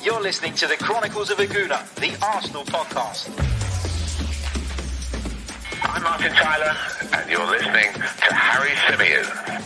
You're listening to the Chronicles of Aguna, the Arsenal podcast. I'm Martin Tyler, and you're listening to Harry Symeou.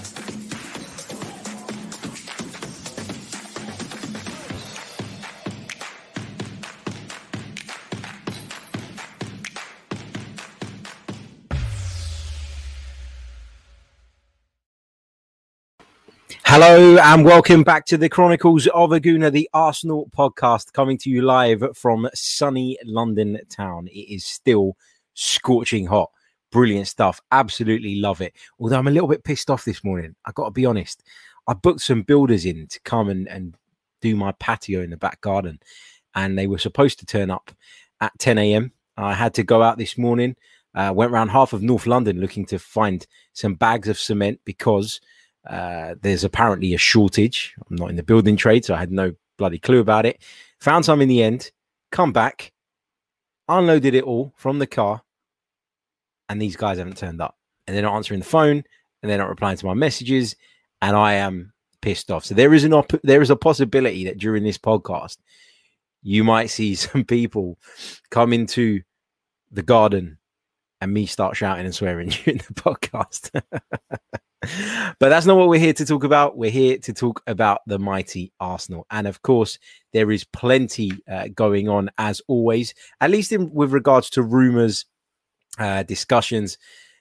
Hello and welcome back to the Chronicles of Aguna, the Arsenal podcast, coming to you live from sunny London town. It is still scorching hot. Brilliant stuff. Absolutely love it. Although I'm a little bit pissed off this morning. I've got to be honest. I booked some builders in to come and do my patio in the back garden. And they were supposed to turn up at 10 a.m. I had to go out this morning. Went around half of North London looking to find some bags of cement because there's apparently a shortage. I'm not in the building trade, so I had no bloody clue about it. Found some in the end, come back, unloaded it all from the car, and these guys haven't turned up. And they're not answering the phone, and they're not replying to my messages, and I am pissed off. So there is a possibility that during this podcast, you might see some people come into the garden and me start shouting and swearing during the podcast. But that's not what we're here to talk about. We're here to talk about the mighty Arsenal. And of course, there is plenty going on as always, at least with regards to rumours, discussions,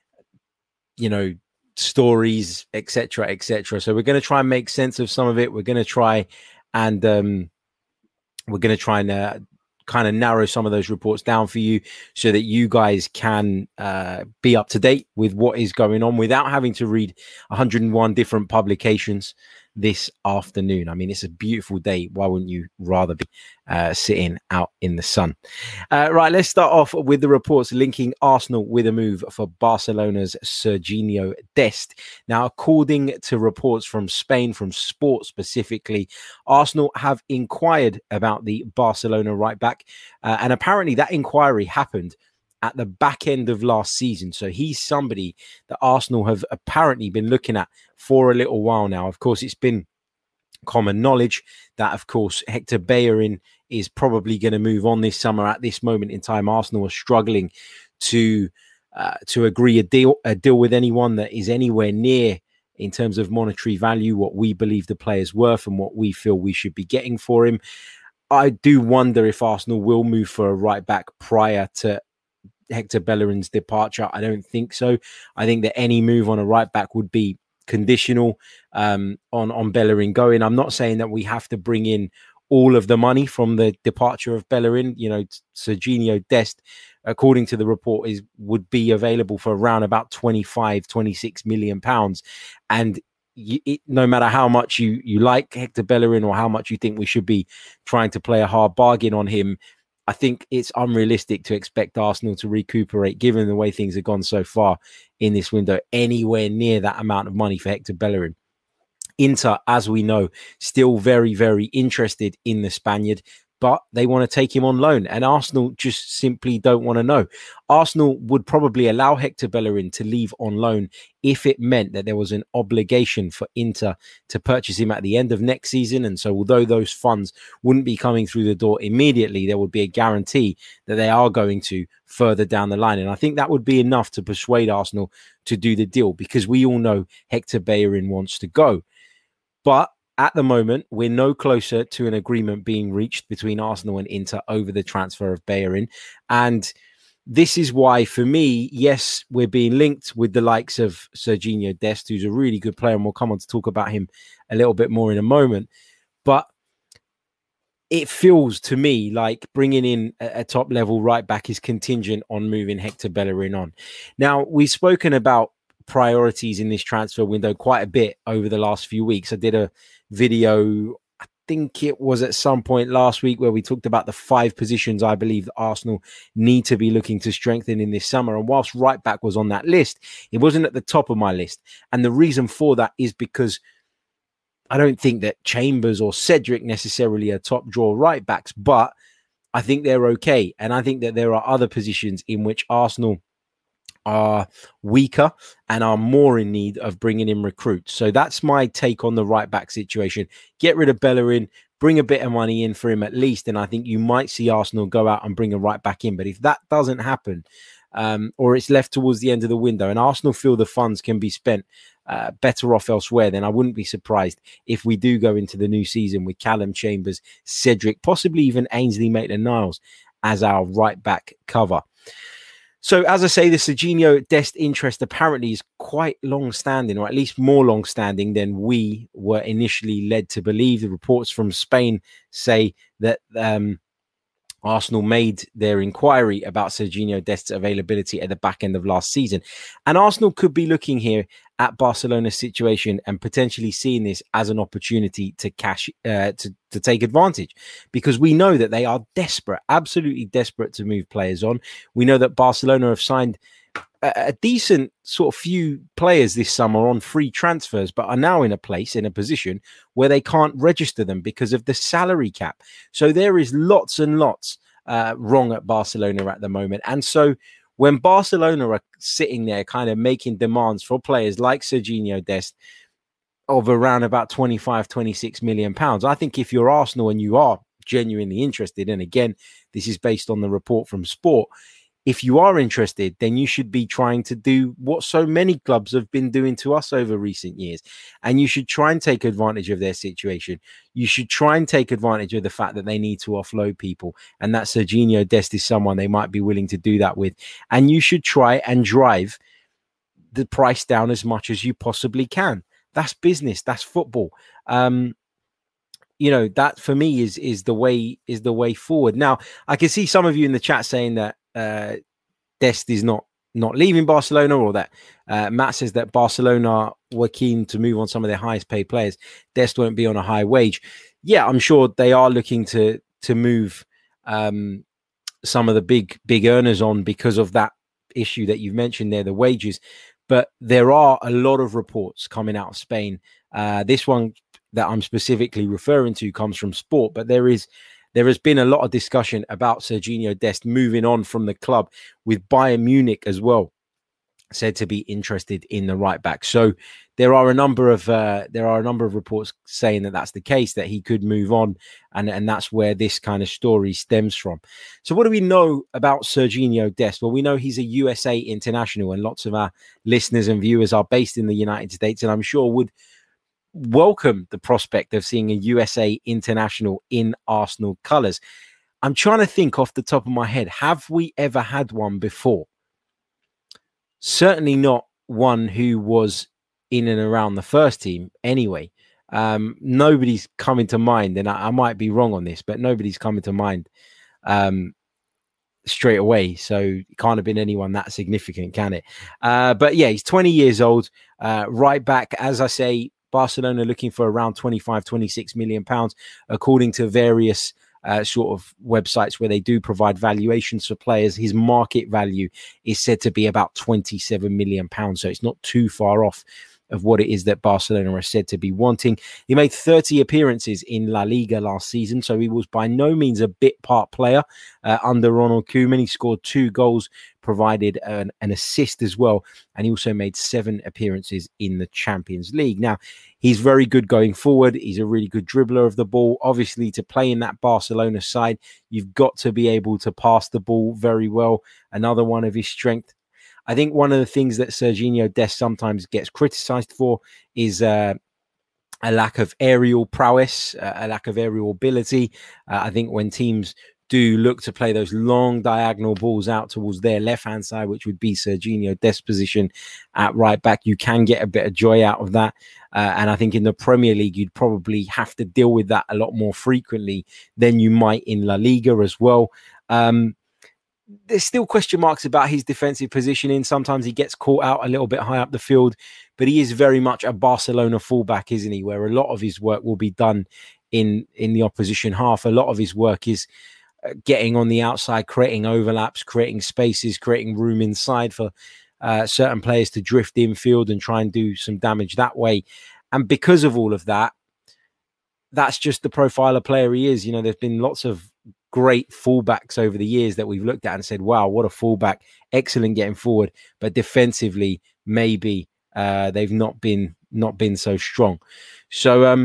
stories, etc., etc. So we're going to try and make sense of some of it. We're going to try and kind of narrow some of those reports down for you so that you guys can be up to date with what is going on without having to read 101 different publications this afternoon. I mean, it's a beautiful day. Why wouldn't you rather be sitting out in the sun? Right, let's start off with the reports linking Arsenal with a move for Barcelona's Serginho Dest. Now, according to reports from Spain, from Sport specifically, Arsenal have inquired about the Barcelona right back, and apparently that inquiry happened at the back end of last season. So he's somebody that Arsenal have apparently been looking at for a little while now. Of course, it's been common knowledge that, of course, Hector Bellerin is probably going to move on this summer. At this moment in time, Arsenal are struggling to agree a deal with anyone that is anywhere near, in terms of monetary value, what we believe the player's worth and what we feel we should be getting for him. I do wonder if Arsenal will move for a right back prior to Hector Bellerin's departure. I don't think so. I think that any move on a right back would be conditional on Bellerin going. I'm not saying that we have to bring in all of the money from the departure of Bellerin. Serginho Dest, according to the report, would be available for around about 26 million pounds. And no matter how much you like Hector Bellerin or how much you think we should be trying to play a hard bargain on him, I think it's unrealistic to expect Arsenal to recuperate, given the way things have gone so far in this window, anywhere near that amount of money for Hector Bellerin. Inter, as we know, still very, very interested in the Spaniard, but they want to take him on loan, and Arsenal just simply don't want to know. Arsenal would probably allow Hector Bellerin to leave on loan if it meant that there was an obligation for Inter to purchase him at the end of next season. And so although those funds wouldn't be coming through the door immediately, there would be a guarantee that they are going to further down the line. And I think that would be enough to persuade Arsenal to do the deal, because we all know Hector Bellerin wants to go. But at the moment, we're no closer to an agreement being reached between Arsenal and Inter over the transfer of Bellerin. And this is why, for me, yes, we're being linked with the likes of Serginho Dest, who's a really good player, and we'll come on to talk about him a little bit more in a moment. But it feels to me like bringing in a top-level right-back is contingent on moving Hector Bellerin on. Now, we've spoken about priorities in this transfer window quite a bit over the last few weeks. I did a video, I think it was at some point last week, where we talked about the 5 positions I believe that Arsenal need to be looking to strengthen in this summer. And whilst right back was on that list, it wasn't at the top of my list. And the reason for that is because I don't think that Chambers or Cedric necessarily are top draw right backs, but I think they're okay. And I think that there are other positions in which Arsenal are weaker and are more in need of bringing in recruits. So that's my take on the right back situation. Get rid of Bellerin, bring a bit of money in for him at least, and I think you might see Arsenal go out and bring a right back in. But if that doesn't happen, or it's left towards the end of the window and Arsenal feel the funds can be spent better off elsewhere, then I wouldn't be surprised if we do go into the new season with Callum Chambers, Cedric, possibly even Ainsley Maitland-Niles as our right back cover. So, as I say, the Serginho Dest interest apparently is quite long-standing, or at least more long-standing than we were initially led to believe. The reports from Spain say that Arsenal made their inquiry about Serginho Dest's availability at the back end of last season. And Arsenal could be looking here at Barcelona's situation and potentially seeing this as an opportunity to to take advantage, because we know that they are desperate, absolutely desperate to move players on. We know that Barcelona have signed a decent sort of few players this summer on free transfers, but are now in a position where they can't register them because of the salary cap. So there is lots and lots wrong at Barcelona at the moment. And so when Barcelona are sitting there kind of making demands for players like Serginho Dest of around about 25, 26 million pounds, I think if you're Arsenal and you are genuinely interested, and again, this is based on the report from Sport, if you are interested, then you should be trying to do what so many clubs have been doing to us over recent years. And you should try and take advantage of their situation. You should try and take advantage of the fact that they need to offload people, and that Serginho Dest is someone they might be willing to do that with. And you should try and drive the price down as much as you possibly can. That's business. That's football. That for me is the way forward. Now, I can see some of you in the chat saying that Dest is not leaving Barcelona, or that Matt says that Barcelona were keen to move on some of their highest paid players. Dest won't be on a high wage. Yeah, I'm sure they are looking to move some of the big earners on because of that issue that you've mentioned there, the wages. But there are a lot of reports coming out of Spain. This one that I'm specifically referring to comes from Sport, but there has been a lot of discussion about Serginho Dest moving on from the club, with Bayern Munich as well said to be interested in the right back. So there are a number of reports saying that that's the case, that he could move on, and that's where this kind of story stems from. So what do we know about Serginho Dest? Well, we know he's a USA international, and lots of our listeners and viewers are based in the United States, and I'm sure would welcome the prospect of seeing a USA international in Arsenal colours. I'm trying to think off the top of my head, have we ever had one before? Certainly not one who was in and around the first team anyway. Nobody's coming to mind, and I might be wrong on this, but nobody's coming to mind straight away. So it can't have been anyone that significant, can it? But yeah, he's 20 years old, right back. As I say, Barcelona looking for around 25, 26 million pounds, according to various sort of websites where they do provide valuations for players. His market value is said to be about 27 million pounds. So it's not too far off of what it is that Barcelona are said to be wanting. He made 30 appearances in La Liga last season, so he was by no means a bit part player under Ronald Koeman. He scored 2 goals, provided an assist as well, and he also made 7 appearances in the Champions League. Now, he's very good going forward. He's a really good dribbler of the ball. Obviously, to play in that Barcelona side, you've got to be able to pass the ball very well. Another one of his strengths. I think one of the things that Serginho Dest sometimes gets criticised for is a lack of aerial prowess, a lack of aerial ability. I think when teams do look to play those long diagonal balls out towards their left-hand side, which would be Serginho Dest's position at right back, you can get a bit of joy out of that. And I think in the Premier League, you'd probably have to deal with that a lot more frequently than you might in La Liga as well. There's still question marks about his defensive positioning. Sometimes he gets caught out a little bit high up the field, but he is very much a Barcelona fullback, isn't he? Where a lot of his work will be done in the opposition half. A lot of his work is getting on the outside, creating overlaps, creating spaces, creating room inside for certain players to drift infield and try and do some damage that way. And because of all of that, that's just the profile of player he is. You know, there's been lots of great fullbacks over the years that we've looked at and said, wow, what a fullback, excellent getting forward, but defensively maybe they've not been so strong. So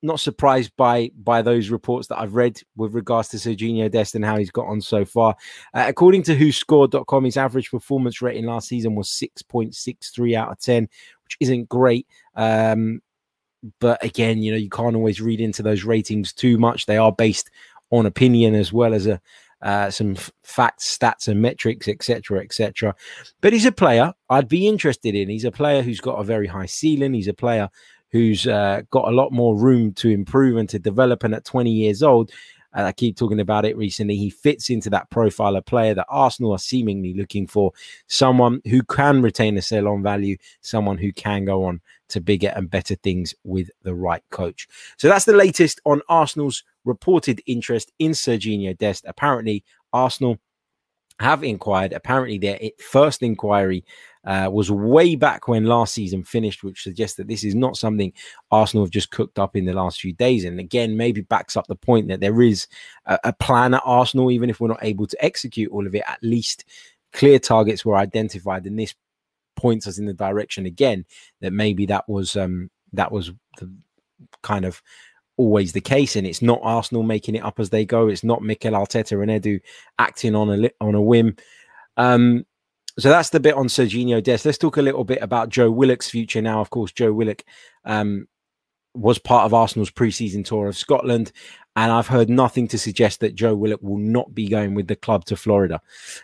not surprised by those reports that I've read with regards to Sergiño Dest and how he's got on so far. According to WhoScored.com, his average performance rating last season was 6.63 out of 10, which isn't great. But again, you can't always read into those ratings too much. They are based on opinion as well as some facts, stats, and metrics, etc., etc. But he's a player I'd be interested in. He's a player who's got a very high ceiling. He's a player who's got a lot more room to improve and to develop. And at 20 years old, and I keep talking about it recently, he fits into that profile of player that Arsenal are seemingly looking for. Someone who can retain a sell-on value, someone who can go on to bigger and better things with the right coach. So that's the latest on Arsenal's reported interest in Sergiño Dest. Apparently, Arsenal have inquired. Apparently, their first inquiry was way back when last season finished, which suggests that this is not something Arsenal have just cooked up in the last few days. And again, maybe backs up the point that there is a plan at Arsenal, even if we're not able to execute all of it. At least clear targets were identified, and this points us in the direction again that maybe that was the kind of always the case, and it's not Arsenal making it up as they go. It's not Mikel Arteta and Edu acting on a whim. So that's the bit on Sergiño Dest. Let's talk a little bit about Joe Willock's future now. Of course, Joe Willock was part of Arsenal's pre-season tour of Scotland, and I've heard nothing to suggest that Joe Willock will not be going with the club to Florida.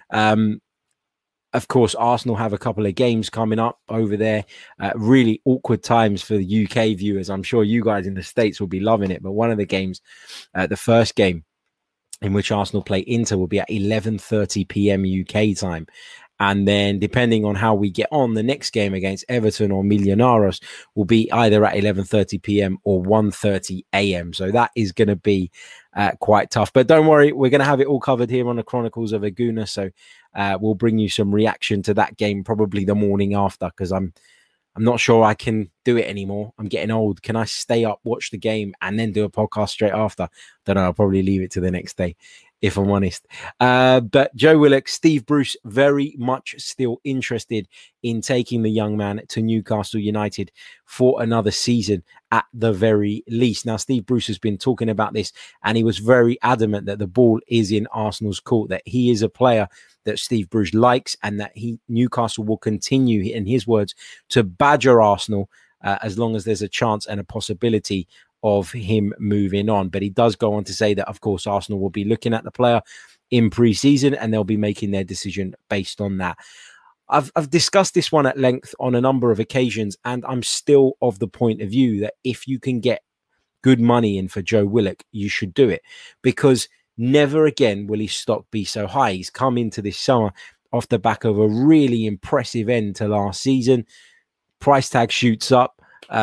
Of course, Arsenal have a couple of games coming up over there. Really awkward times for the UK viewers. I'm sure you guys in the States will be loving it. But one of the games, the first game in which Arsenal play Inter, will be at 11:30 p.m. UK time. And then depending on how we get on, the next game against Everton or Millonarios will be either at 11:30 p.m. or 1:30 a.m. So that is going to be quite tough. But don't worry, we're going to have it all covered here on the Chronicles of a Gooner. So we'll bring you some reaction to that game probably the morning after, because I'm not sure I can do it anymore. I'm getting old. Can I stay up, watch the game, and then do a podcast straight after? Don't know. I'll probably leave it to the next day, if I'm honest. But Joe Willock, Steve Bruce, very much still interested in taking the young man to Newcastle United for another season at the very least. Now, Steve Bruce has been talking about this, and he was very adamant that the ball is in Arsenal's court, that he is a player that Steve Bruce likes, and that Newcastle will continue, in his words, to badger Arsenal as long as there's a chance and a possibility of him moving on. But he does go on to say that, of course, Arsenal will be looking at the player in pre-season, and they'll be making their decision based on that. I've discussed this one at length on a number of occasions, and I'm still of the point of view that if you can get good money in for Joe Willock, you should do it, because never again will his stock be so high. He's come into this summer off the back of a really impressive end to last season. Price tag shoots up.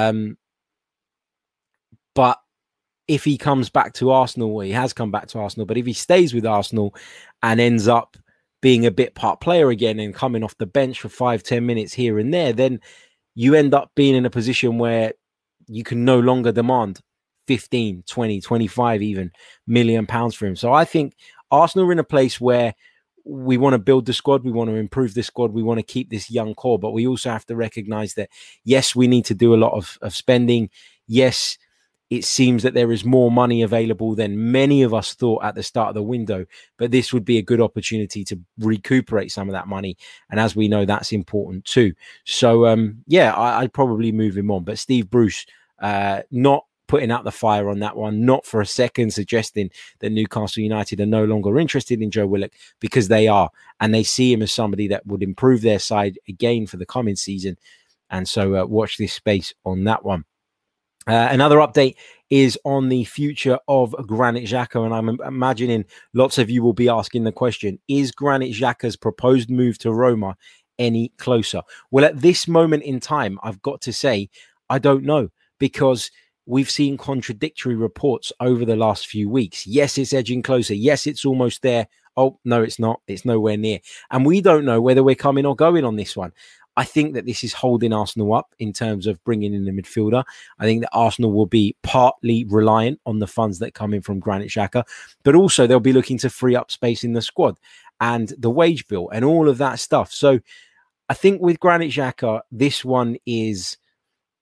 But if he comes back to Arsenal, well, he has come back to Arsenal, but if he stays with Arsenal and ends up being a bit part player again and coming off the bench for 5-10 minutes here and there, then you end up being in a position where you can no longer demand 15, 20, 25 even million pounds for him. So I think Arsenal are in a place where we want to build the squad, we want to improve the squad, we want to keep this young core, but we also have to recognize that, yes, we need to do a lot of spending. Yes, it seems that there is more money available than many of us thought at the start of the window, but this would be a good opportunity to recuperate some of that money. And as we know, that's important too. So, I'd probably move him on. But Steve Bruce, not putting out the fire on that one, not for a second suggesting that Newcastle United are no longer interested in Joe Willock, because they are. And they see him as somebody that would improve their side again for the coming season. And so watch this space on that one. Another update is on the future of Granit Xhaka, and I'm imagining lots of you will be asking the question, is Granit Xhaka's proposed move to Roma any closer? Well, at this moment in time, I've got to say, I don't know, because we've seen contradictory reports over the last few weeks. Yes, it's edging closer. Yes, it's almost there. Oh, no, it's not. It's nowhere near. And we don't know whether we're coming or going on this one. I think that this is holding Arsenal up in terms of bringing in the midfielder. I think that Arsenal will be partly reliant on the funds that come in from Granit Xhaka, but also they'll be looking to free up space in the squad and the wage bill and all of that stuff. So I think with Granit Xhaka, this one is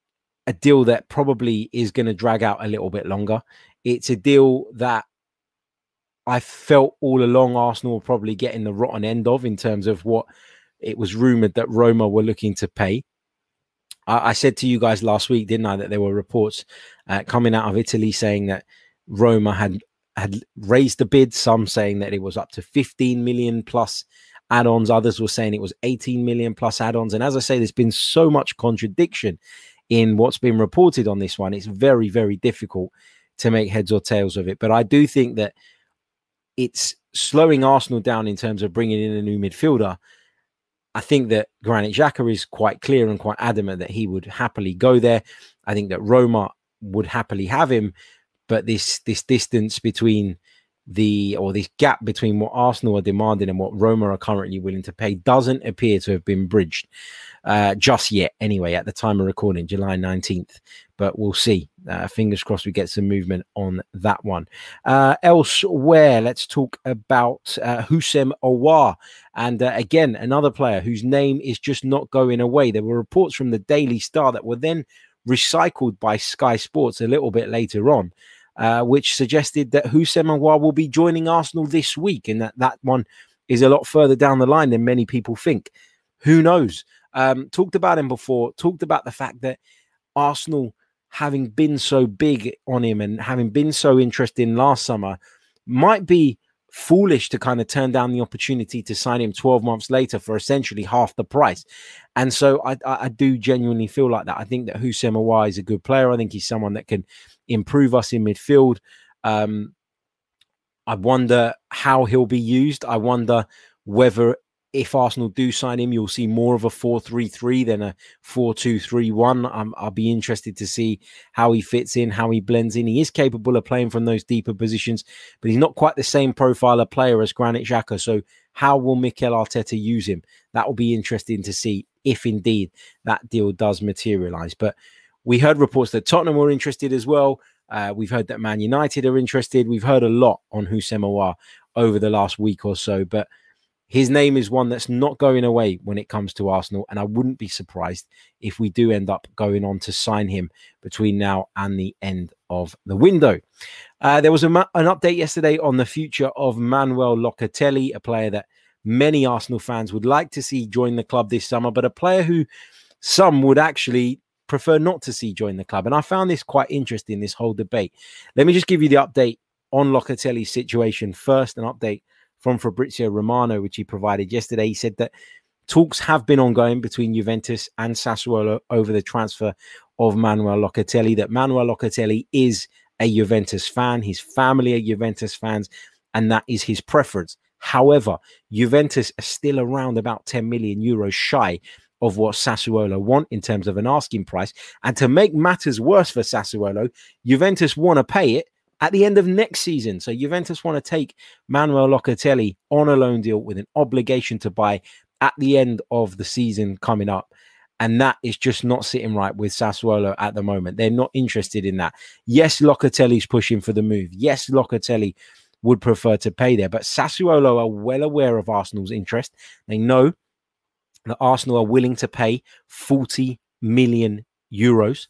a deal that probably is going to drag out a little bit longer. It's a deal that I felt all along Arsenal were probably getting the rotten end of in terms of what it was rumoured that Roma were looking to pay. I said to you guys last week, didn't I, that there were reports coming out of Italy saying that Roma had raised the bid, some saying that it was up to 15 million plus add-ons. Others were saying it was 18 million plus add-ons. And as I say, there's been so much contradiction in what's been reported on this one. It's very, very difficult to make heads or tails of it. But I do think that it's slowing Arsenal down in terms of bringing in a new midfielder. I think that Granit Xhaka is quite clear and quite adamant that he would happily go there. I think that Roma would happily have him, but this distance between this gap between what Arsenal are demanding and what Roma are currently willing to pay doesn't appear to have been bridged just yet. Anyway, at the time of recording, July 19th, but we'll see. Fingers crossed we get some movement on that one. Elsewhere, let's talk about Houssem Aouar. And again, another player whose name is just not going away. There were reports from the Daily Star that were then recycled by Sky Sports a little bit later on, which suggested that Houssem Aouar will be joining Arsenal this week, and that one is a lot further down the line than many people think. Who knows? Talked about him before, talked about the fact that Arsenal, having been so big on him and having been so interested in last summer, might be foolish to kind of turn down the opportunity to sign him 12 months later for essentially half the price. And so I do genuinely feel like that. I think that Houssem Aouar is a good player. I think he's someone that can improve us in midfield. I wonder how he'll be used. I wonder whether, if Arsenal do sign him, you'll see more of a 4-3-3 than a 4-2-3-1. I'll be interested to see how he fits in, how he blends in. He is capable of playing from those deeper positions, but he's not quite the same profile of player as Granit Xhaka. So how will Mikel Arteta use him? That will be interesting to see if indeed that deal does materialise. But we heard reports that Tottenham were interested as well. We've heard that Man United are interested. We've heard a lot on Houssem Aouar over the last week or so, but his name is one that's not going away when it comes to Arsenal, and I wouldn't be surprised if we do end up going on to sign him between now and the end of the window. There was an update yesterday on the future of Manuel Locatelli, a player that many Arsenal fans would like to see join the club this summer, but a player who some would actually prefer not to see join the club. And I found this quite interesting, this whole debate. Let me just give you the update on Locatelli's situation first, an update from Fabrizio Romano, which he provided yesterday. He said that talks have been ongoing between Juventus and Sassuolo over the transfer of Manuel Locatelli, that Manuel Locatelli is a Juventus fan, his family are Juventus fans, and that is his preference. However, Juventus are still around about 10 million euros shy of what Sassuolo want in terms of an asking price. And to make matters worse for Sassuolo, Juventus want to pay it at the end of next season. So Juventus want to take Manuel Locatelli on a loan deal with an obligation to buy at the end of the season coming up. And that is just not sitting right with Sassuolo at the moment. They're not interested in that. Yes, Locatelli's pushing for the move. Yes, Locatelli would prefer to pay there. But Sassuolo are well aware of Arsenal's interest. They know that Arsenal are willing to pay 40 million euros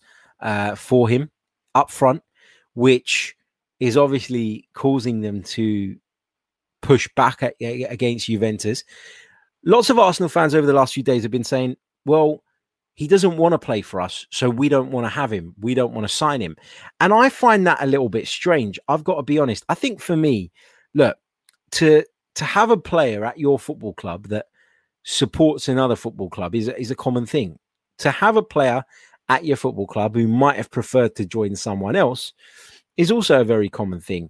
for him up front, which is obviously causing them to push back against Juventus. Lots of Arsenal fans over the last few days have been saying, well, he doesn't want to play for us, so we don't want to have him. We don't want to sign him. And I find that a little bit strange. I've got to be honest. I think for me, look, to have a player at your football club that supports another football club is a common thing. To have a player at your football club who might have preferred to join someone else is also a very common thing.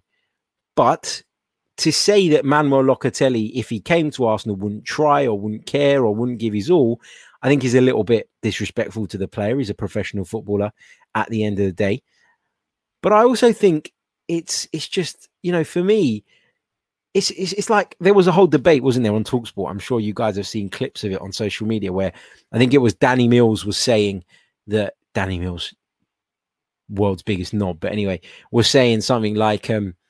But to say that Manuel Locatelli, if he came to Arsenal, wouldn't try or wouldn't care or wouldn't give his all, I think is a little bit disrespectful to the player. He's a professional footballer at the end of the day. But I also think it's just, you know, for me, it's like there was a whole debate, wasn't there, on TalkSport? I'm sure you guys have seen clips of it on social media where I think it was Danny Mills was saying that Danny Mills, world's biggest knob, but anyway, was saying something like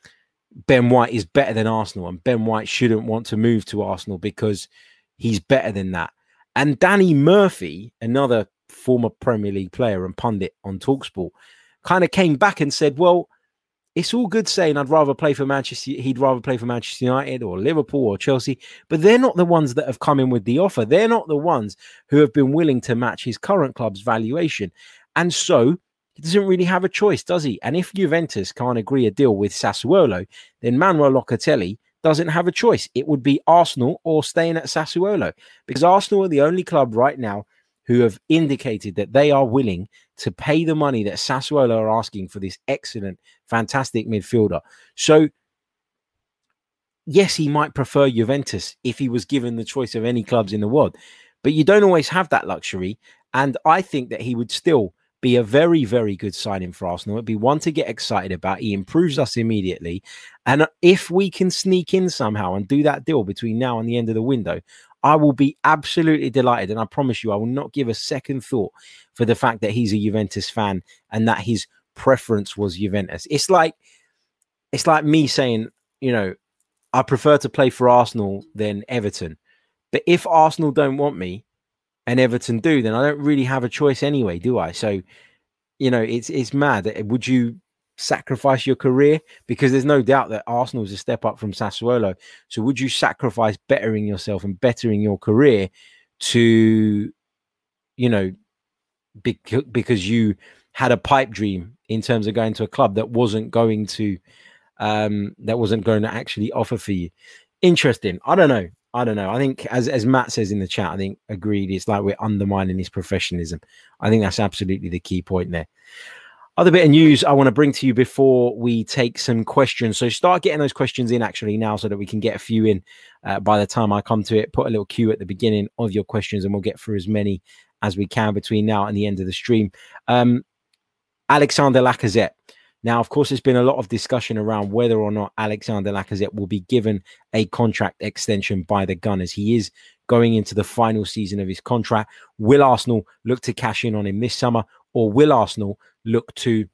Ben White is better than Arsenal and Ben White shouldn't want to move to Arsenal because he's better than that. And Danny Murphy, another former Premier League player and pundit on TalkSport, kind of came back and said, well, it's all good saying he'd rather play for Manchester United or Liverpool or Chelsea, but they're not the ones that have come in with the offer. They're not the ones who have been willing to match his current club's valuation. And so he doesn't really have a choice, does he? And if Juventus can't agree a deal with Sassuolo, then Manuel Locatelli doesn't have a choice. It would be Arsenal or staying at Sassuolo, because Arsenal are the only club right now who have indicated that they are willing to pay the money that Sassuolo are asking for this excellent, fantastic midfielder. So, yes, he might prefer Juventus if he was given the choice of any clubs in the world, but you don't always have that luxury. And I think that he would still be a very, very good signing for Arsenal. It'd be one to get excited about. He improves us immediately. And if we can sneak in somehow and do that deal between now and the end of the window, I will be absolutely delighted. And I promise you, I will not give a second thought for the fact that he's a Juventus fan and that his preference was Juventus. It's like me saying, I prefer to play for Arsenal than Everton. But if Arsenal don't want me and Everton do, then I don't really have a choice anyway, do I? So, it's mad. Would you sacrifice your career? Because there's no doubt that Arsenal is a step up from Sassuolo. So would you sacrifice bettering yourself and bettering your career to, because you had a pipe dream in terms of going to a club that wasn't going to actually offer for you? Interesting. I don't know. I think as Matt says in the chat, I think agreed. It's like we're undermining his professionalism. I think that's absolutely the key point there. Other bit of news I want to bring to you before we take some questions. So start getting those questions in actually now so that we can get a few in by the time I come to it. Put a little queue at the beginning of your questions and we'll get through as many as we can between now and the end of the stream. Alexander Lacazette. Now, of course, there's been a lot of discussion around whether or not Alexander Lacazette will be given a contract extension by the Gunners. He is going into the final season of his contract. Will Arsenal look to cash in on him this summer, or will Arsenal look to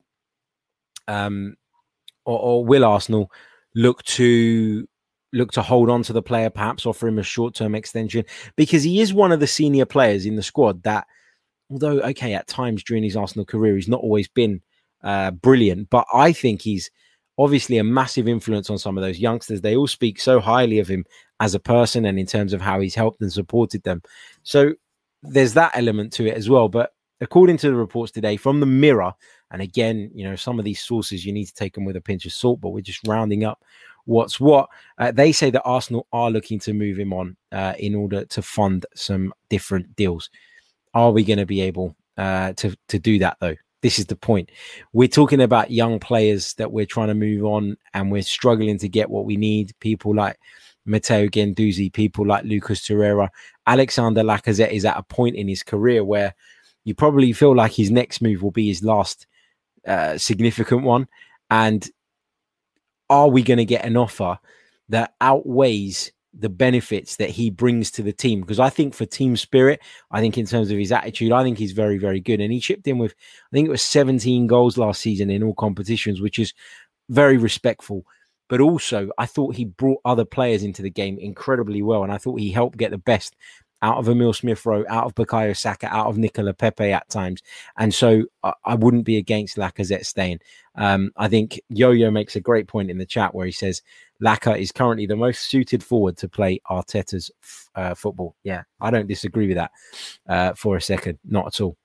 hold on to the player, perhaps offer him a short-term extension? Because he is one of the senior players in the squad that, although, okay, at times during his Arsenal career, he's not always been brilliant, but I think he's obviously a massive influence on some of those youngsters. They all speak so highly of him as a person and in terms of how he's helped and supported them. So there's that element to it as well. But according to the reports today from the Mirror, and again, some of these sources, you need to take them with a pinch of salt, but we're just rounding up what's what. They say that Arsenal are looking to move him on in order to fund some different deals. Are we going to be able to do that, though? This is the point. We're talking about young players that we're trying to move on, and we're struggling to get what we need. People like Matteo Guendouzi, people like Lucas Torreira. Alexander Lacazette is at a point in his career where you probably feel like his next move will be his last significant one. And are we going to get an offer that outweighs the benefits that he brings to the team? Because I think for team spirit, I think in terms of his attitude, I think he's very, very good. And he chipped in with, I think it was 17 goals last season in all competitions, which is very respectful. But also, I thought he brought other players into the game incredibly well. And I thought he helped get the best out of Emil Smith-Rowe, out of Bukayo Saka, out of Nicola Pepe at times. And so I wouldn't be against Lacazette staying. I think Yo-Yo makes a great point in the chat where he says, Laka is currently the most suited forward to play Arteta's football. Yeah, I don't disagree with that for a second. Not at all.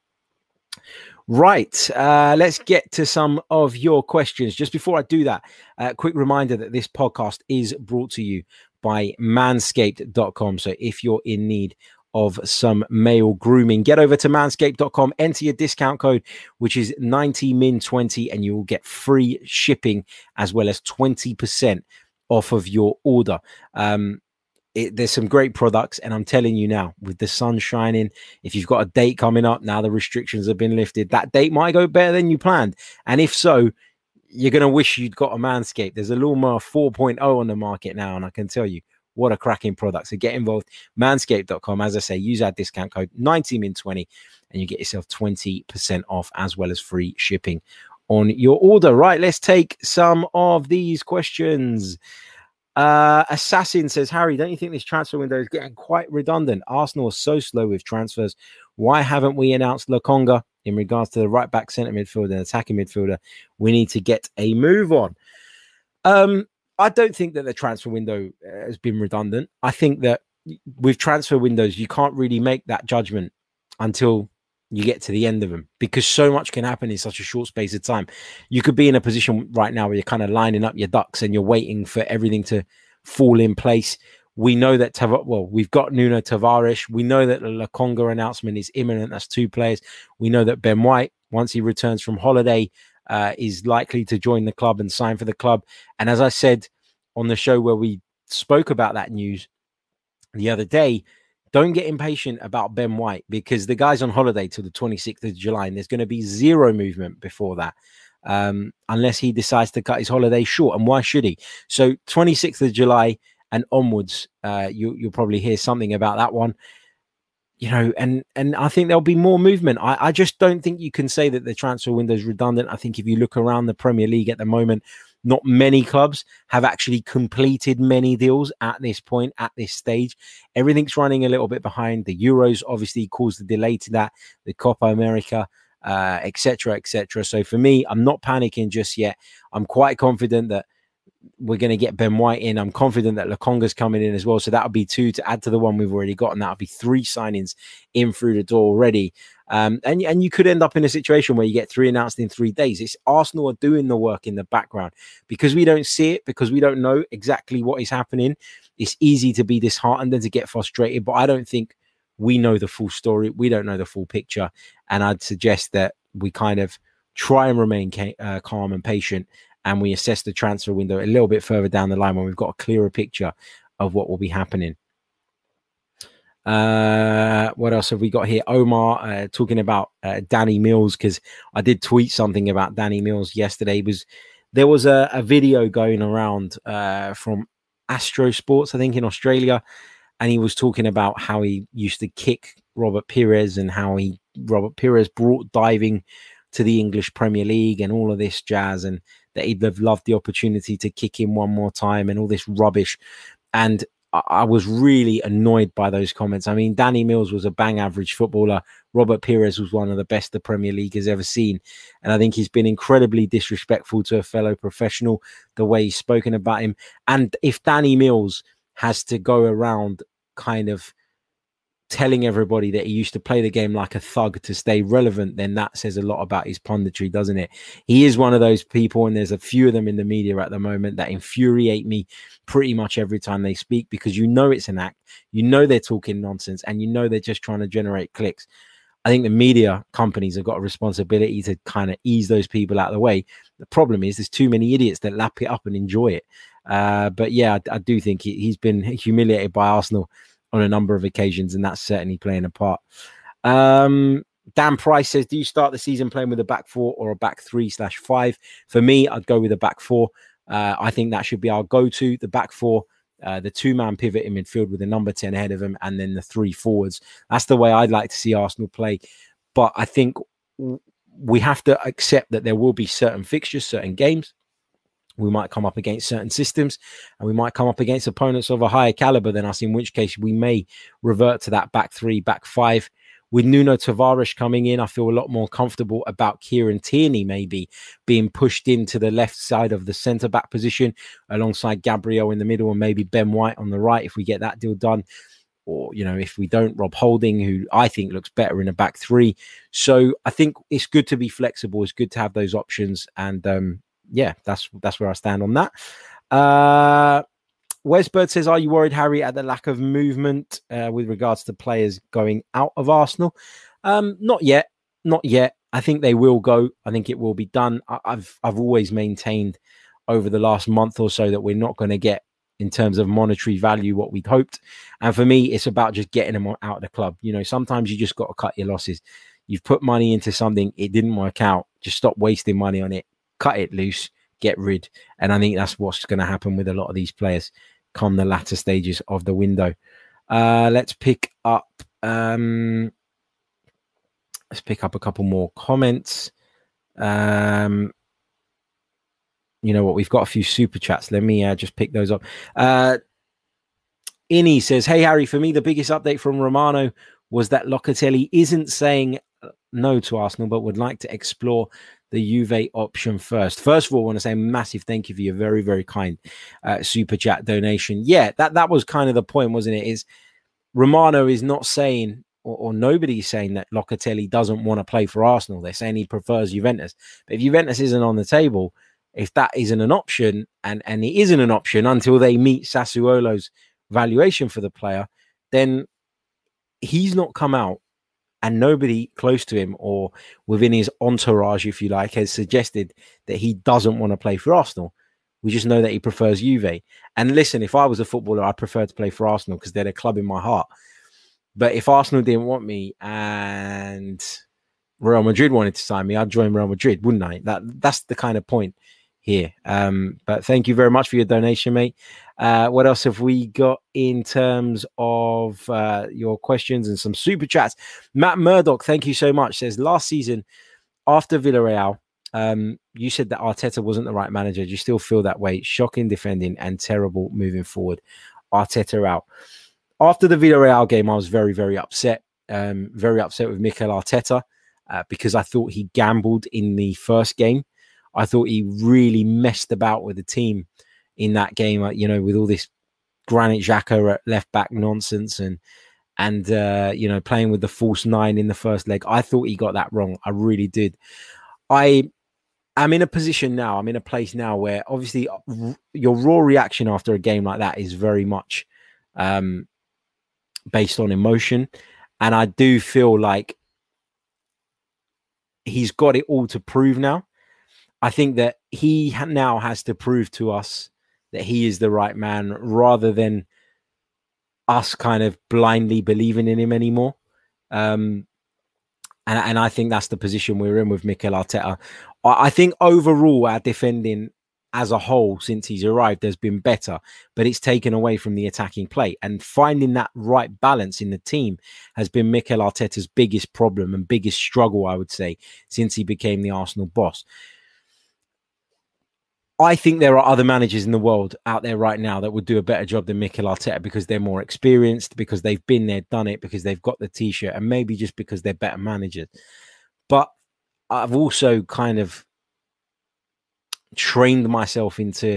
Right, let's get to some of your questions. Just before I do that, quick reminder that this podcast is brought to you by manscaped.com. So if you're in need of some male grooming, get over to manscaped.com, enter your discount code, which is 90min20, and you will get free shipping as well as 20% off of your order. There's some great products, and I'm telling you now, with the sun shining, if you've got a date coming up, now the restrictions have been lifted, that date might go better than you planned. And if so, you're going to wish you'd got a Manscaped. There's a Lawnmower 4.0 on the market now, and I can tell you, what a cracking product. So get involved, manscaped.com. As I say, use our discount code 90min20, and you get yourself 20% off as well as free shipping on your order. Right, let's take some of these questions. Assassin says, Harry, don't you think this transfer window is getting quite redundant? Arsenal are so slow with transfers. Why haven't we announced Lokonga in regards to the right back, centre midfielder, and attacking midfielder? We need to get a move on. I don't think that the transfer window has been redundant. I think that with transfer windows, you can't really make that judgment until you get to the end of them, because so much can happen in such a short space of time. You could be in a position right now where you're kind of lining up your ducks and you're waiting for everything to fall in place. We know that, we've got Nuno Tavares. We know that the Lokonga announcement is imminent. That's 2 players. We know that Ben White, once he returns from holiday, is likely to join the club and sign for the club. And as I said on the show where we spoke about that news the other day, don't get impatient about Ben White, because the guy's on holiday till the 26th of July, and there's going to be zero movement before that, unless he decides to cut his holiday short. And why should he? So 26th of July and onwards, you'll probably hear something about that one. And I think there'll be more movement. I just don't think you can say that the transfer window is redundant. I think if you look around the Premier League at the moment, not many clubs have actually completed many deals at this point, at this stage. Everything's running a little bit behind. The Euros obviously caused the delay to that, the Copa America, etc., etc. So for me, I'm not panicking just yet. I'm quite confident that we're going to get Ben White in. I'm confident that Lokonga's coming in as well. So that'll be 2 to add to the one we've already got, and that'll be 3 signings in through the door already. And you could end up in a situation where you get 3 announced in 3 days. It's Arsenal are doing the work in the background, because we don't see it, because we don't know exactly what is happening. It's easy to be disheartened and to get frustrated, but I don't think we know the full story. We don't know the full picture. And I'd suggest that we kind of try and remain calm and patient, and we assess the transfer window a little bit further down the line when we've got a clearer picture of what will be happening. What else have we got here? Omar talking about Danny Mills, because I did tweet something about Danny Mills yesterday. There was a video going around from Astro Sports, I think, in Australia, and he was talking about how he used to kick Robert Pires, and how Robert Pires brought diving to the English Premier League and all of this jazz, and that he'd have loved the opportunity to kick him one more time and all this rubbish. And I was really annoyed by those comments. I mean, Danny Mills was a bang average footballer. Robert Pires was one of the best the Premier League has ever seen. And I think he's been incredibly disrespectful to a fellow professional, the way he's spoken about him. And if Danny Mills has to go around kind of telling everybody that he used to play the game like a thug to stay relevant, then that says a lot about his punditry, doesn't it? He is one of those people, and there's a few of them in the media at the moment that infuriate me pretty much every time they speak, because you know it's an act, you know they're talking nonsense, and you know they're just trying to generate clicks. I think the media companies have got a responsibility to kind of ease those people out of the way. The problem is there's too many idiots that lap it up and enjoy it. But yeah, I do think he's been humiliated by Arsenal on a number of occasions, and that's certainly playing a part. Dan Price says, do you start the season playing with a back 4 or a back 3/5? For me, I'd go with a back 4. I think that should be our go-to, the back 4, the 2-man pivot in midfield with the number 10 ahead of him, and then the 3 forwards. That's the way I'd like to see Arsenal play. But I think we have to accept that there will be certain fixtures, certain games. We might come up against certain systems, and we might come up against opponents of a higher caliber than us, in which case we may revert to that back 3, back 5. With Nuno Tavares coming in, I feel a lot more comfortable about Kieran Tierney maybe being pushed into the left side of the centre-back position alongside Gabriel in the middle, and maybe Ben White on the right if we get that deal done. Or, if we don't, Rob Holding, who I think looks better in a back 3. So I think it's good to be flexible. It's good to have those options, and yeah, that's where I stand on that. Wesbird says, are you worried, Harry, at the lack of movement with regards to players going out of Arsenal? Not yet. I think they will go. I think it will be done. I've always maintained over the last month or so that we're not going to get, in terms of monetary value, what we'd hoped. And for me, it's about just getting them out of the club. Sometimes you just got to cut your losses. You've put money into something, it didn't work out. Just stop wasting money on it. Cut it loose, get rid. And I think that's what's going to happen with a lot of these players come the latter stages of the window. Let's pick up a couple more comments. you know what? We've got a few super chats. Let me just pick those up. Innie says, "Hey Harry, for me the biggest update from Romano was that Locatelli isn't saying no to Arsenal, but would like to explore the Juve option first." First of all, I want to say a massive thank you for your very, very kind super chat donation. Yeah, that was kind of the point, wasn't it? Is Romano is not saying, or nobody's saying that Locatelli doesn't want to play for Arsenal. They're saying he prefers Juventus. But if Juventus isn't on the table, if that isn't an option, and it isn't an option until they meet Sassuolo's valuation for the player, then he's not come out, and nobody close to him or within his entourage, if you like, has suggested that he doesn't want to play for Arsenal. We just know that he prefers Juve. And listen, if I was a footballer, I'd prefer to play for Arsenal because they're the club in my heart. But if Arsenal didn't want me and Real Madrid wanted to sign me, I'd join Real Madrid, wouldn't I? That's the kind of point here. But thank you very much for your donation, mate. What else have we got in terms of your questions and some super chats? Matt Murdoch, thank you so much, says, last season after Villarreal, you said that Arteta wasn't the right manager. Do you still feel that way? Shocking defending and terrible moving forward. Arteta out. After the Villarreal game, I was very, very upset. Very upset with Mikel Arteta because I thought he gambled in the first game. I thought he really messed about with the team in that game, with all this Granit Xhaka at left back nonsense and playing with the false nine in the first leg. I thought he got that wrong. I really did. I'm in a position now. I'm in a place now where obviously your raw reaction after a game like that is very much based on emotion. And I do feel like he's got it all to prove now. I think that he now has to prove to us that he is the right man rather than us kind of blindly believing in him anymore. And I think that's the position we're in with Mikel Arteta. I think overall our defending as a whole since he's arrived has been better, but it's taken away from the attacking play. And finding that right balance in the team has been Mikel Arteta's biggest problem and biggest struggle, I would say, since he became the Arsenal boss. I think there are other managers in the world out there right now that would do a better job than Mikel Arteta because they're more experienced, because they've been there, done it, because they've got the t-shirt, and maybe just because they're better managers. But I've also kind of trained myself into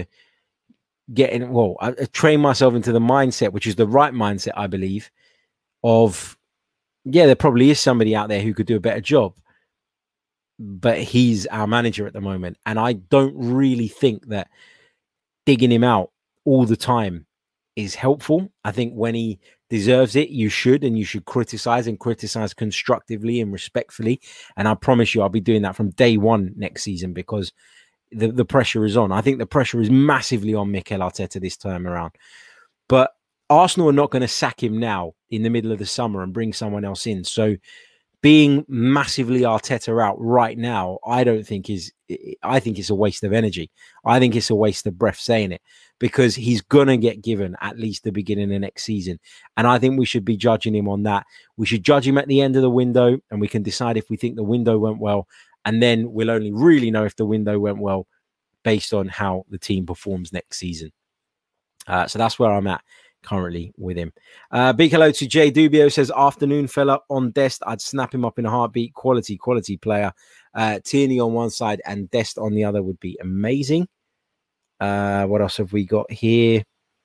I trained myself into the mindset, which is the right mindset, I believe, of, there probably is somebody out there who could do a better job, but he's our manager at the moment. And I don't really think that digging him out all the time is helpful. I think when he deserves it, you should criticize constructively and respectfully. And I promise you, I'll be doing that from day one next season because the pressure is on. I think the pressure is massively on Mikel Arteta this time around. But Arsenal are not going to sack him now in the middle of the summer and bring someone else in. So being massively Arteta out right now, I think it's a waste of energy. I think it's a waste of breath saying it because he's going to get given at least the beginning of next season. And I think we should be judging him on that. We should judge him at the end of the window and we can decide if we think the window went well. And then we'll only really know if the window went well based on how the team performs next season. So that's where I'm at currently with him. Big hello to Jay Dubio, says, afternoon fella on Dest. I'd snap him up in a heartbeat. Quality player. Tierney on one side and Dest on the other would be amazing. What else have we got here?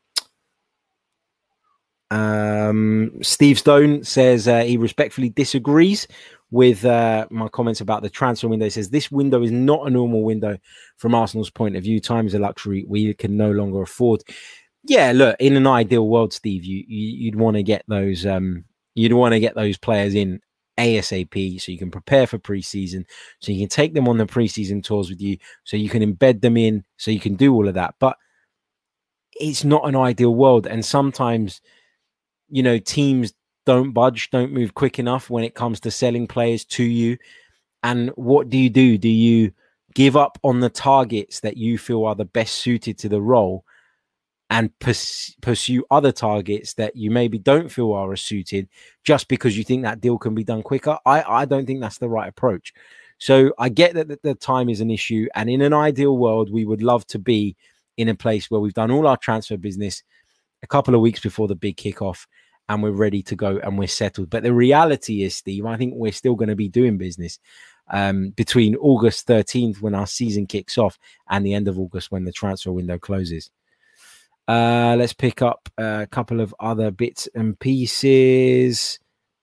Steve Stone says he respectfully disagrees with my comments about the transfer window. He says this window is not a normal window from Arsenal's point of view. Time is a luxury we can no longer afford. Yeah, look, in an ideal world, Steve, you'd want to get those players in ASAP so you can prepare for preseason, so you can take them on the preseason tours with you, so you can embed them in, so you can do all of that. But it's not an ideal world, and sometimes, teams don't budge, don't move quick enough when it comes to selling players to you. And what do? Do you give up on the targets that you feel are the best suited to the role and pursue other targets that you maybe don't feel are as suited just because you think that deal can be done quicker? I don't think that's the right approach. So I get that the time is an issue. And in an ideal world, we would love to be in a place where we've done all our transfer business a couple of weeks before the big kickoff and we're ready to go and we're settled. But the reality is, Steve, I think we're still going to be doing business between August 13th when our season kicks off and the end of August when the transfer window closes. Let's pick up a couple of other bits and pieces.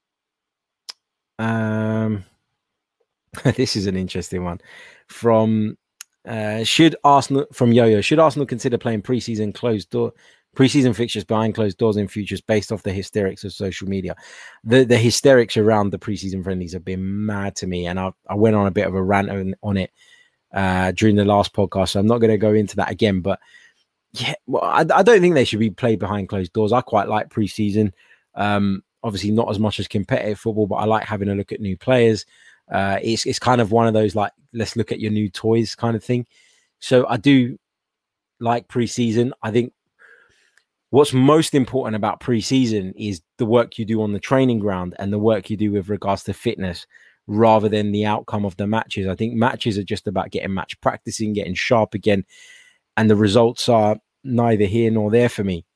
This is an interesting one from should Arsenal consider playing preseason fixtures behind closed doors in futures based off the hysterics of social media? The hysterics around the preseason friendlies have been mad to me, and I went on a bit of a rant on it during the last podcast, so I'm not going to go into that again. But yeah, well, I don't think they should be played behind closed doors. I quite like preseason. Obviously not as much as competitive football, but I like having a look at new players. It's kind of one of those, like, let's look at your new toys kind of thing. So I do like preseason. I think what's most important about preseason is the work you do on the training ground and the work you do with regards to fitness rather than the outcome of the matches. I think matches are just about getting match practicing, getting sharp again, and the results are neither here nor there for me.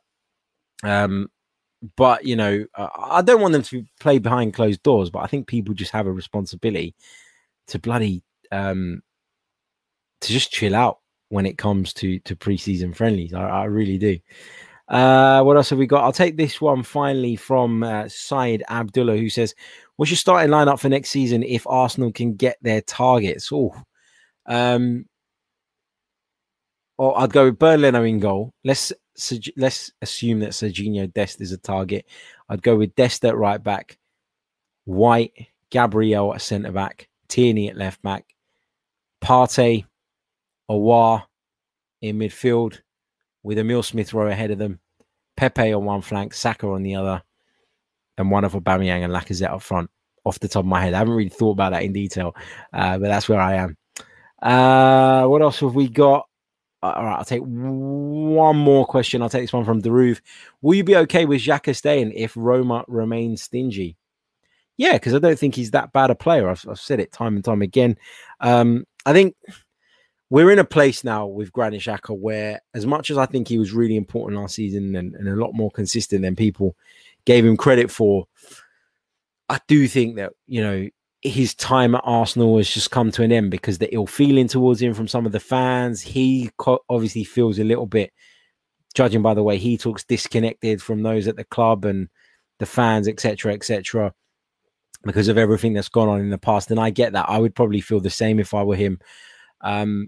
But, you know, I don't want them to play behind closed doors, but I think people just have a responsibility to bloody to just chill out when it comes to preseason friendlies. I really do. What else have we got? I'll take this one finally from Syed Abdullah, who says, what's your starting lineup for next season if Arsenal can get their targets? I'd go with Berlino in goal. Let's assume that Serginho Dest is a target. I'd go with Dest at right back, White, Gabriel at centre back, Tierney at left back, Partey, Aouar in midfield with Emile Smith-Rowe ahead of them, Pepe on one flank, Saka on the other, and one of Aubameyang and Lacazette up front. Off the top of my head, I haven't really thought about that in detail, but that's where I am. What else have we got? All right, I'll take one more question. I'll take this one from Daruv. Will you be okay with Xhaka staying if Roma remains stingy? Yeah, because I don't think he's that bad a player. I've said it time and time again. I think we're in a place now with Granit Xhaka where, as much as I think he was really important last season and a lot more consistent than people gave him credit for, I do think that, you know, his time at Arsenal has just come to an end because the ill feeling towards him from some of the fans. He obviously feels a little bit, judging by the way he talks, disconnected from those at the club and the fans, etc., because of everything that's gone on in the past. And I get that. I would probably feel the same if I were him. And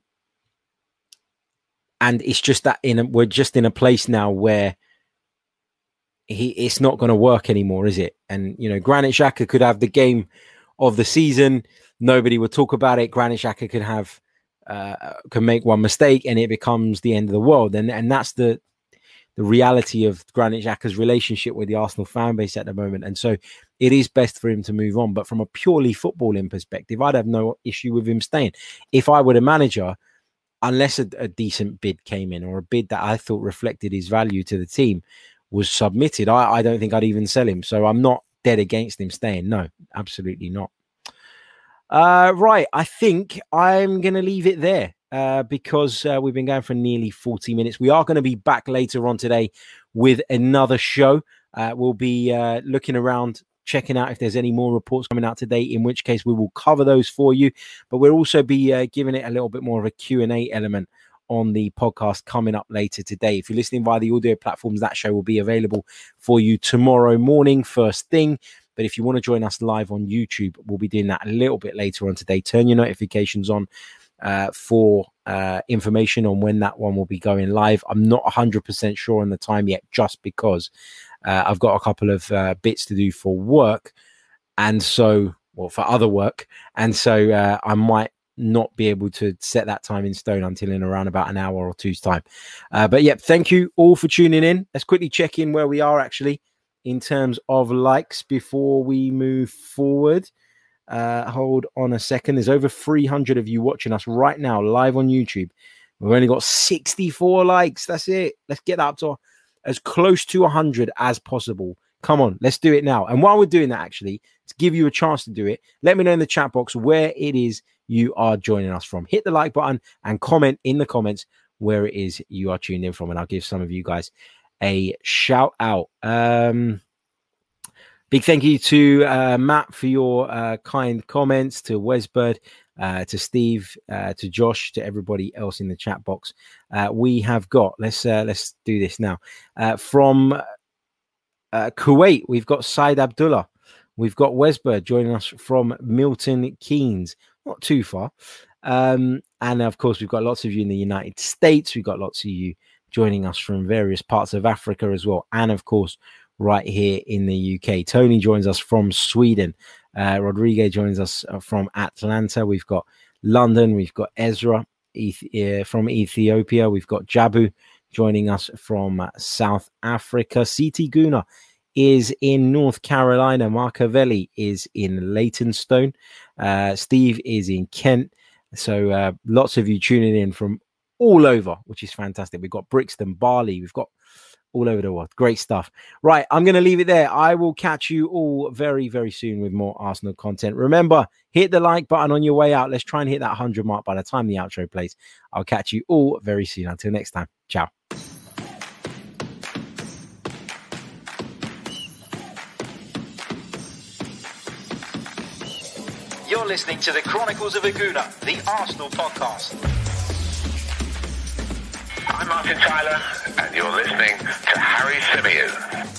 it's just that we're just in a place now where it's not going to work anymore, is it? And, you know, Granit Xhaka could have the game of the season. Nobody would talk about it. Granit Xhaka can make one mistake and it becomes the end of the world. And that's the reality of Granit Xhaka's relationship with the Arsenal fan base at the moment. And so it is best for him to move on. But from a purely footballing perspective, I'd have no issue with him staying. If I were the manager, unless a decent bid came in or a bid that I thought reflected his value to the team was submitted, I don't think I'd even sell him. So I'm not dead against him staying. No, absolutely not. Right. I think I'm going to leave it there because we've been going for nearly 40 minutes. We are going to be back later on today with another show. We'll be looking around, checking out if there's any more reports coming out today, in which case we will cover those for you. But we'll also be giving it a little bit more of a Q&A element on the podcast coming up later today. If you're listening via the audio platforms, that show will be available for you tomorrow morning, first thing. But if you want to join us live on YouTube, we'll be doing that a little bit later on today. Turn your notifications on for information on when that one will be going live. I'm not 100% sure on the time yet, just because I've got a couple of bits to do for work. And so, well, for other work. And so I might not be able to set that time in stone until in around about an hour or two's time. But yeah, thank you all for tuning in. Let's quickly check in where we are actually in terms of likes before we move forward. Hold on a second. There's over 300 of you watching us right now live on YouTube. We've only got 64 likes. That's it. Let's get up to as close to 100 as possible Come on, let's do it now. And while we're doing that, actually, to give you a chance to do it, let me know in the chat box where it is you are joining us from. Hit the like button and comment in the comments where it is you are tuned in from, and I'll give some of you guys a shout out. Big thank you to Matt for your kind comments, to Wesbird, to Steve, to Josh, to everybody else in the chat box. We have got, let's do this now. From Kuwait, we've got Said Abdullah. We've got Wesbird joining us from Milton Keynes, not too far. And of course, we've got lots of you in the United States. We've got lots of you joining us from various parts of Africa as well. And of course, right here in the UK. Tony joins us from Sweden. Rodrigo joins us from Atlanta. We've got London. We've got Ezra from Ethiopia. We've got Jabu joining us from South Africa. CT Guna is in North Carolina. Marcavelli is in Leytonstone. Steve is in Kent. So lots of you tuning in from all over, which is fantastic. We've got Brixton, Bali. We've got all over the world. Great stuff. Right, I'm going to leave it there. I will catch you all very, very soon with more Arsenal content. Remember, hit the like button on your way out. Let's try and hit that 100 mark by the time the outro plays. I'll catch you all very soon. Until next time. Ciao. You're listening to the Chronicles of Aguna, the Arsenal podcast. I'm Martin Tyler, and you're listening to Harry Symeou.